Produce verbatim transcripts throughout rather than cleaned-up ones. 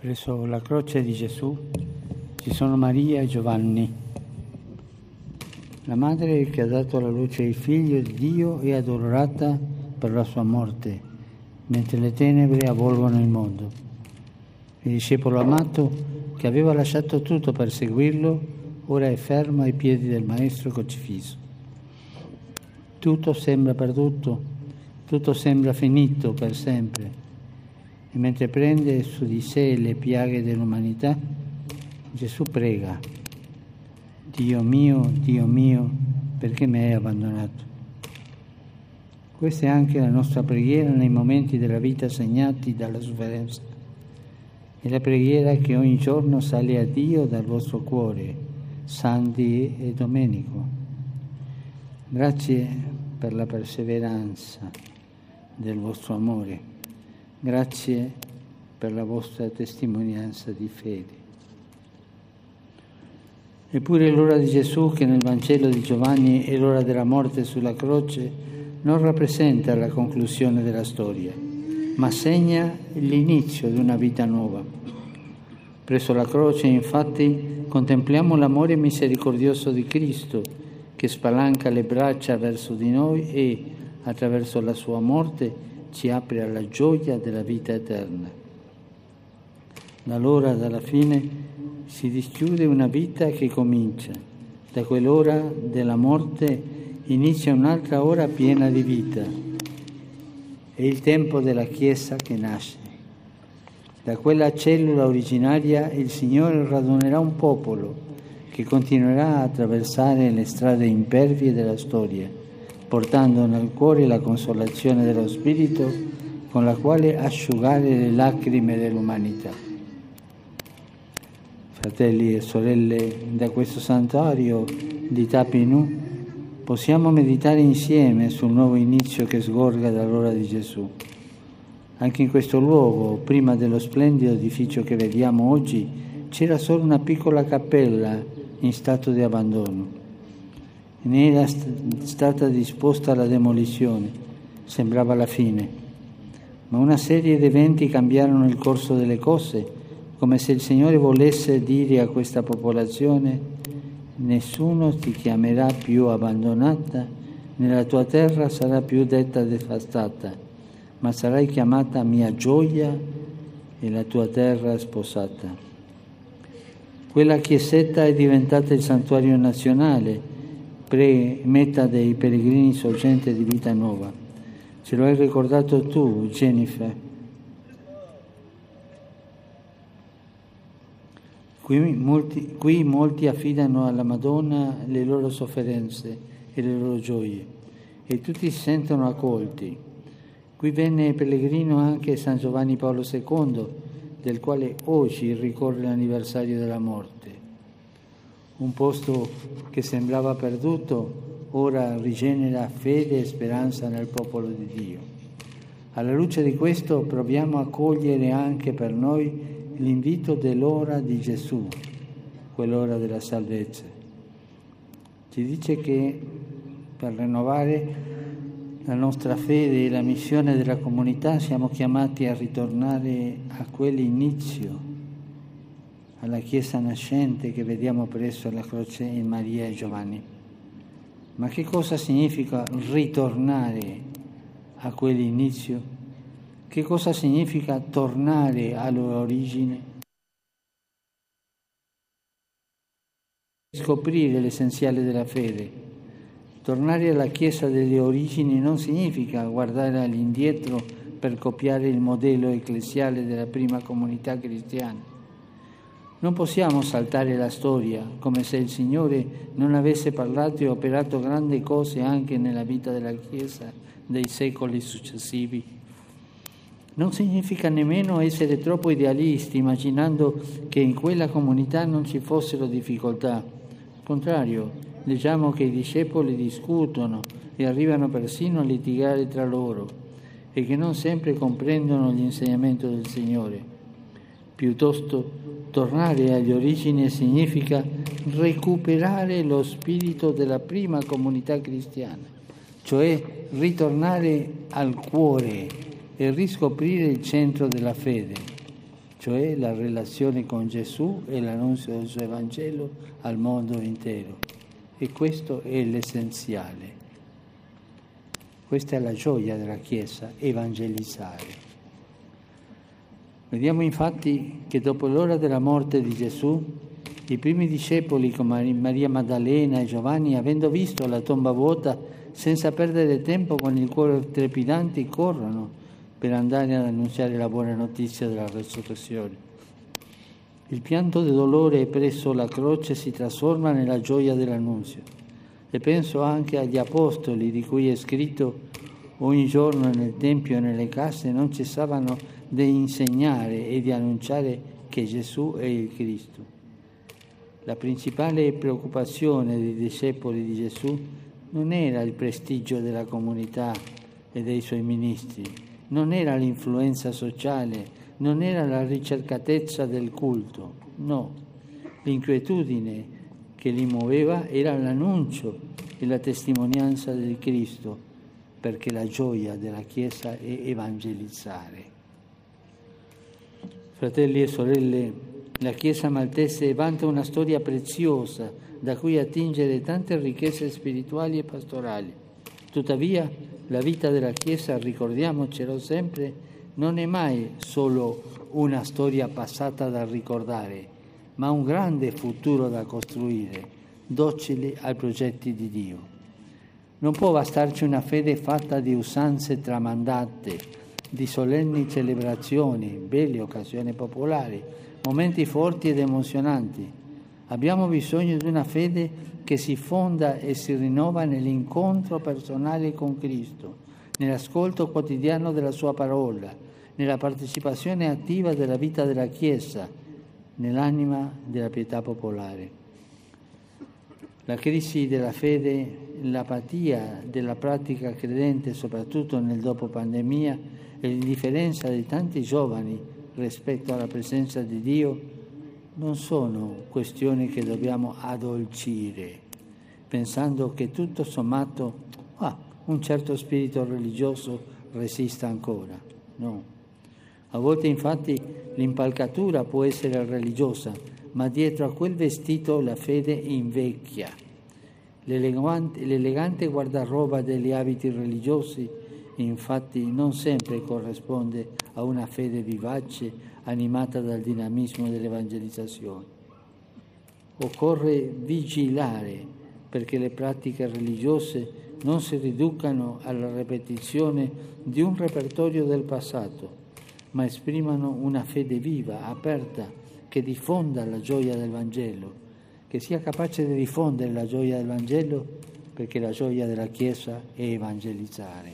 Presso la croce di Gesù ci sono Maria e Giovanni, la madre che ha dato alla luce il figlio di Dio e adorata per la sua morte, mentre le tenebre avvolgono il mondo. Il discepolo amato che aveva lasciato tutto per seguirlo, ora è fermo ai piedi del Maestro crocifisso. Tutto sembra perduto, tutto sembra finito per sempre. E mentre prende su di sé le piaghe dell'umanità, Gesù prega: Dio mio, Dio mio, perché mi hai abbandonato? Questa è anche la nostra preghiera nei momenti della vita segnati dalla sofferenza. È la preghiera che ogni giorno sale a Dio dal vostro cuore, Santi e Domenico. Grazie per la perseveranza del vostro amore. Grazie per la vostra testimonianza di fede. Eppure l'ora di Gesù, che nel Vangelo di Giovanni è l'ora della morte sulla croce, non rappresenta la conclusione della storia, ma segna l'inizio di una vita nuova. Presso la croce, infatti, contempliamo l'amore misericordioso di Cristo, che spalanca le braccia verso di noi e, attraverso la sua morte, ci apre alla gioia della vita eterna. Dall'ora dalla fine si dischiude una vita che comincia. Da quell'ora della morte inizia un'altra ora piena di vita. È il tempo della Chiesa che nasce. Da quella cellula originaria il Signore radunerà un popolo che continuerà a attraversare le strade impervie della storia, portando nel cuore la consolazione dello Spirito con la quale asciugare le lacrime dell'umanità. Fratelli e sorelle, da questo santuario di Tapinu possiamo meditare insieme sul nuovo inizio che sgorga dall'ora di Gesù. Anche in questo luogo, prima dello splendido edificio che vediamo oggi, c'era solo una piccola cappella in stato di abbandono. Ne era st- stata disposta la demolizione, sembrava la fine, ma una serie di eventi cambiarono il corso delle cose, come se il Signore volesse dire a questa popolazione: nessuno ti chiamerà più abbandonata, nella tua terra sarà più detta devastata, ma sarai chiamata mia gioia e la tua terra sposata. Quella chiesetta è diventata il santuario nazionale, meta dei pellegrini sorgente di vita nuova. Ce lo hai ricordato tu, Jennifer. Qui molti, qui molti affidano alla Madonna le loro sofferenze e le loro gioie e tutti si sentono accolti. Qui venne pellegrino anche San Giovanni Paolo secondo, del quale oggi ricorre l'anniversario della morte. Un posto che sembrava perduto, ora rigenera fede e speranza nel popolo di Dio. Alla luce di questo proviamo a cogliere anche per noi l'invito dell'ora di Gesù, quell'ora della salvezza. Ci dice che per rinnovare la nostra fede e la missione della comunità siamo chiamati a ritornare a quell'inizio, alla Chiesa nascente che vediamo presso la croce in Maria e Giovanni. Ma che cosa significa ritornare a quell'inizio? Che cosa significa tornare all'origine? Scoprire l'essenziale della fede. Tornare alla Chiesa delle origini non significa guardare all'indietro per copiare il modello ecclesiale della prima comunità cristiana. Non possiamo saltare la storia come se il Signore non avesse parlato e operato grandi cose anche nella vita della Chiesa dei secoli successivi. Non significa nemmeno essere troppo idealisti, immaginando che in quella comunità non ci fossero difficoltà. Al contrario, leggiamo che i discepoli discutono e arrivano persino a litigare tra loro e che non sempre comprendono l'insegnamento del Signore. Piuttosto, tornare agli origini significa recuperare lo spirito della prima comunità cristiana, cioè ritornare al cuore e riscoprire il centro della fede. cioè la relazione con Gesù e l'annunzio del suo Evangelo al mondo intero. E questo è l'essenziale. Questa è la gioia della Chiesa, evangelizzare. Vediamo infatti che dopo l'ora della morte di Gesù, i primi discepoli come Maria Maddalena e Giovanni, avendo visto la tomba vuota, senza perdere tempo, con il cuore trepidante, corrono per andare ad annunziare la buona notizia della resurrezione. Il pianto del dolore presso la croce si trasforma nella gioia dell'annunzio. E penso anche agli apostoli di cui è scritto: ogni giorno nel Tempio e nelle case non cessavano di insegnare e di annunciare che Gesù è il Cristo. La principale preoccupazione dei discepoli di Gesù non era il prestigio della comunità e dei suoi ministri, non era l'influenza sociale, non era la ricercatezza del culto, no. L'inquietudine che li muoveva era l'annuncio e la testimonianza del Cristo, perché la gioia della Chiesa è evangelizzare. Fratelli e sorelle, la Chiesa maltese vanta una storia preziosa da cui attingere tante ricchezze spirituali e pastorali. Tuttavia, la vita della Chiesa, ricordiamocelo sempre, non è mai solo una storia passata da ricordare, ma un grande futuro da costruire, docili ai progetti di Dio. Non può bastarci una fede fatta di usanze tramandate, di solenni celebrazioni, belle occasioni popolari, momenti forti ed emozionanti. Abbiamo bisogno di una fede che si fonda e si rinnova nell'incontro personale con Cristo, nell'ascolto quotidiano della Sua parola, nella partecipazione attiva della vita della Chiesa, nell'anima della pietà popolare. La crisi della fede, l'apatia della pratica credente, soprattutto nel dopo pandemia, e l'indifferenza di tanti giovani rispetto alla presenza di Dio non sono questioni che dobbiamo addolcire, pensando che tutto sommato ah, un certo spirito religioso resista ancora. No. A volte infatti l'impalcatura può essere religiosa, ma dietro a quel vestito la fede invecchia. L'elegante, l'elegante guardaroba degli abiti religiosi infatti non sempre corrisponde a una fede vivace animata dal dinamismo dell'evangelizzazione. Occorre vigilare perché le pratiche religiose non si riducano alla ripetizione di un repertorio del passato, ma esprimano una fede viva, aperta, che diffonda la gioia del Vangelo, che sia capace di diffondere la gioia del Vangelo, perché la gioia della Chiesa è evangelizzare.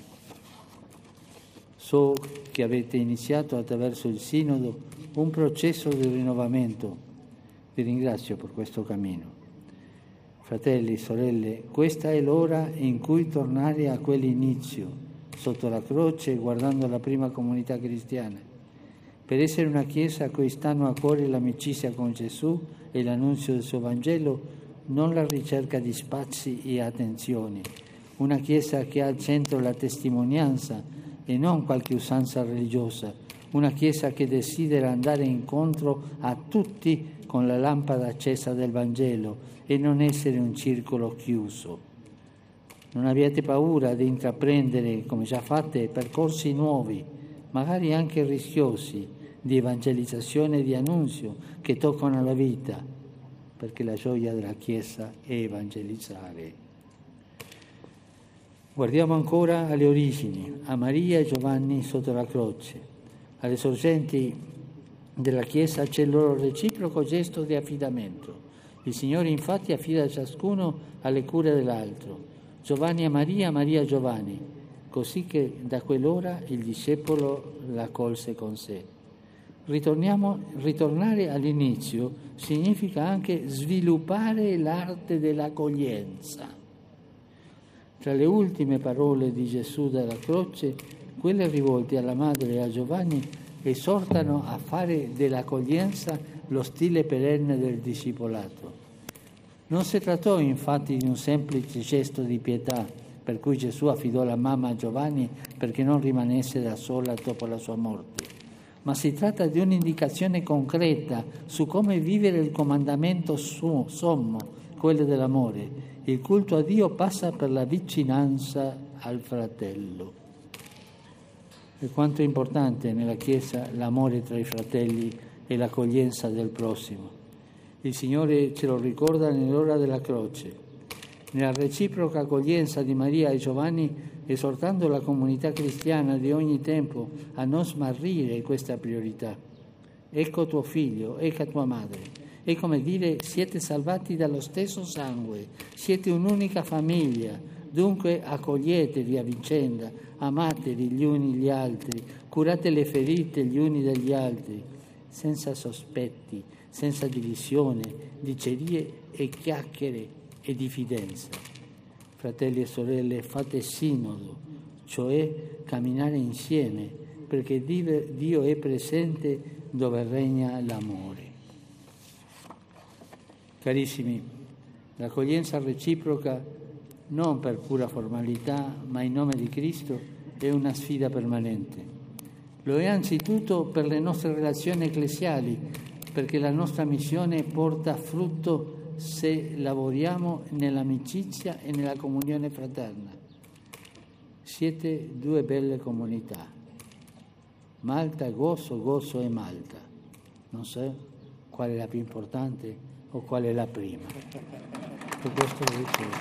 So che avete iniziato attraverso il Sinodo un processo di rinnovamento. Vi ringrazio per questo cammino. Fratelli, sorelle, questa è l'ora in cui tornare a quell'inizio, sotto la croce, guardando la prima comunità cristiana, per essere una Chiesa a cui stanno a cuore l'amicizia con Gesù e l'annunzio del suo Vangelo, non la ricerca di spazi e attenzioni. Una Chiesa che ha al centro la testimonianza e non qualche usanza religiosa, una Chiesa che desidera andare incontro a tutti con la lampada accesa del Vangelo e non essere un circolo chiuso. Non abbiate paura di intraprendere, come già fate, percorsi nuovi, magari anche rischiosi, di evangelizzazione e di annunzio che toccano la vita, perché la gioia della Chiesa è evangelizzare. Guardiamo ancora alle origini, a Maria e Giovanni sotto la croce. Alle sorgenti della Chiesa c'è il loro reciproco gesto di affidamento. Il Signore infatti affida ciascuno alle cure dell'altro. Giovanni a Maria, Maria a Giovanni, così che da quell'ora il discepolo la colse con sé. Ritorniamo, ritornare all'inizio significa anche sviluppare l'arte dell'accoglienza. Tra le ultime parole di Gesù dalla croce, quelle rivolte alla madre e a Giovanni esortano a fare dell'accoglienza lo stile perenne del discepolato. Non si trattò infatti di un semplice gesto di pietà, per cui Gesù affidò la mamma a Giovanni perché non rimanesse da sola dopo la sua morte, ma si tratta di un'indicazione concreta su come vivere il comandamento su, sommo, quello dell'amore. Il culto a Dio passa per la vicinanza al fratello. E quanto è importante nella Chiesa l'amore tra i fratelli e l'accoglienza del prossimo. Il Signore ce lo ricorda nell'ora della croce, nella reciproca accoglienza di Maria e Giovanni, esortando la comunità cristiana di ogni tempo a non smarrire questa priorità. Ecco tuo figlio, ecco tua madre. È come dire: siete salvati dallo stesso sangue, siete un'unica famiglia, dunque accoglietevi a vicenda, amatevi gli uni gli altri, curate le ferite gli uni degli altri, senza sospetti, senza divisione, dicerie e chiacchiere e diffidenza. Fratelli e sorelle, fate sinodo, cioè camminare insieme, perché Dio è presente dove regna l'amore. Carissimi, l'accoglienza reciproca, non per pura formalità, ma in nome di Cristo, è una sfida permanente. Lo è anzitutto per le nostre relazioni ecclesiali, perché la nostra missione porta frutto se lavoriamo nell'amicizia e nella comunione fraterna. Siete due belle comunità. Malta, Gozo, Gozo e Malta. Non so qual è la più importante o qual è la prima. Per questo lo dicevo.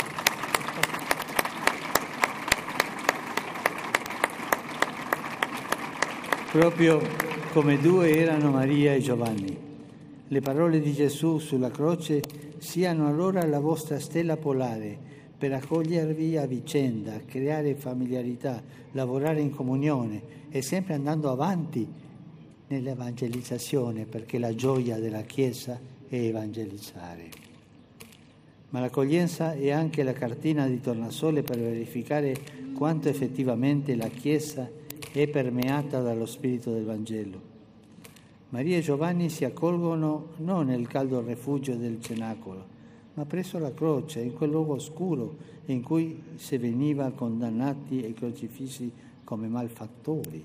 Proprio come due erano Maria e Giovanni. Le parole di Gesù sulla croce siano allora la vostra stella polare per accogliervi a vicenda, creare familiarità, lavorare in comunione e sempre andando avanti nell'evangelizzazione, perché la gioia della Chiesa è evangelizzare. Ma l'accoglienza è anche la cartina di tornasole per verificare quanto effettivamente la Chiesa è permeata dallo spirito del Vangelo. Maria e Giovanni si accolgono non nel caldo rifugio del cenacolo, ma presso la croce, in quel luogo oscuro in cui si veniva condannati e crocifissi come malfattori.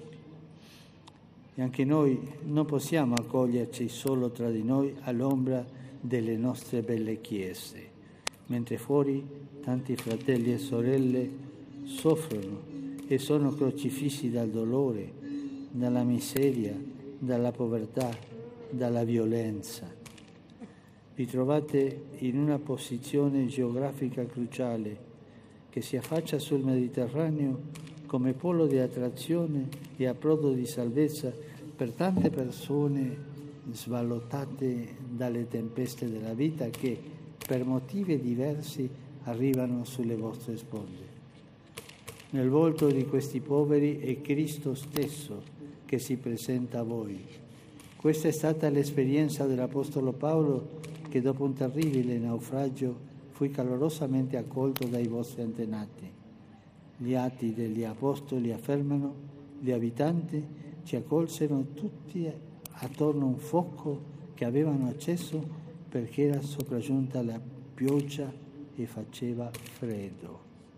E anche noi non possiamo accoglierci solo tra di noi all'ombra delle nostre belle chiese, mentre fuori tanti fratelli e sorelle soffrono e sono crocifissi dal dolore, dalla miseria, dalla povertà, dalla violenza. Vi trovate in una posizione geografica cruciale che si affaccia sul Mediterraneo come polo di attrazione e approdo di salvezza per tante persone sballottate dalle tempeste della vita che per motivi diversi arrivano sulle vostre sponde. Nel volto di questi poveri è Cristo stesso che si presenta a voi. Questa è stata l'esperienza dell'Apostolo Paolo, che dopo un terribile naufragio fu calorosamente accolto dai vostri antenati. Gli atti degli Apostoli affermano: gli abitanti ci accolsero tutti attorno a un fuoco che avevano acceso perché era sopraggiunta la pioggia e faceva freddo.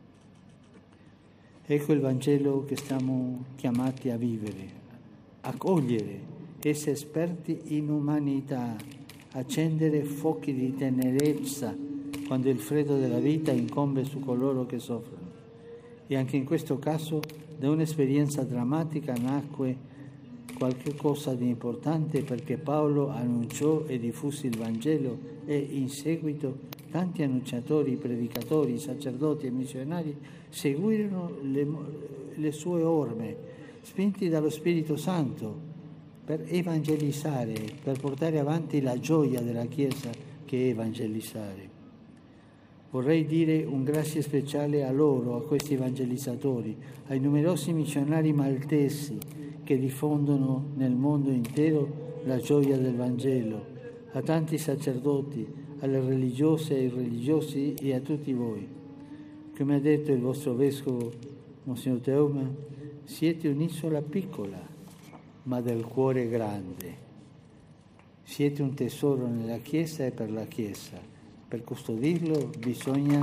Ecco il Vangelo che siamo chiamati a vivere. Accogliere, essere esperti in umanità, accendere fuochi di tenerezza quando il freddo della vita incombe su coloro che soffrono. E anche in questo caso, da un'esperienza drammatica nacque qualche cosa di importante, perché Paolo annunciò e diffuse il Vangelo e in seguito tanti annunciatori, predicatori, sacerdoti e missionari seguirono le, le sue orme, spinti dallo Spirito Santo per evangelizzare, per portare avanti la gioia della Chiesa che è evangelizzare. Vorrei dire un grazie speciale a loro, a questi evangelizzatori, ai numerosi missionari maltesi che diffondono nel mondo intero la gioia del Vangelo, a tanti sacerdoti, alle religiose e ai religiosi e a tutti voi. Come ha detto il vostro vescovo, Monsignor Teuma, siete un'isola piccola, ma del cuore grande. Siete un tesoro nella Chiesa e per la Chiesa. Per custodirlo bisogna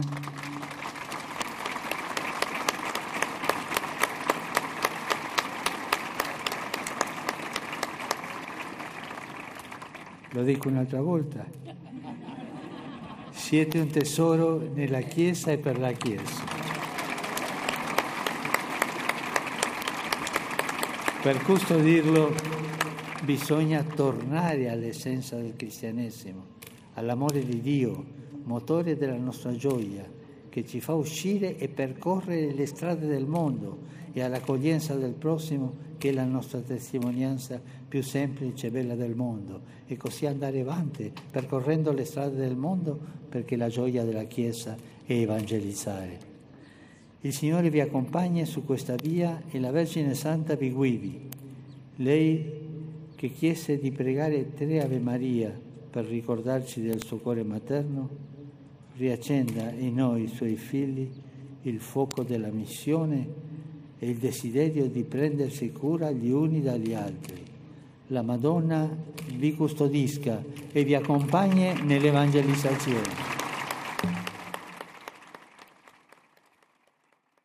Lo dico un'altra volta. Siete un tesoro nella Chiesa e per la Chiesa. Per custodirlo bisogna tornare all'essenza del cristianesimo, all'amore di Dio, motore della nostra gioia, che ci fa uscire e percorrere le strade del mondo, e all'accoglienza del prossimo, che è la nostra testimonianza più semplice e bella del mondo, e così andare avanti percorrendo le strade del mondo, perché la gioia della Chiesa è evangelizzare. Il Signore vi accompagna su questa via e la Vergine Santa vi guidi. Lei che chiese di pregare tre Ave Maria per ricordarci del suo cuore materno, riaccenda in noi, suoi figli, il fuoco della missione e il desiderio di prendersi cura gli uni dagli altri. La Madonna vi custodisca e vi accompagni nell'evangelizzazione.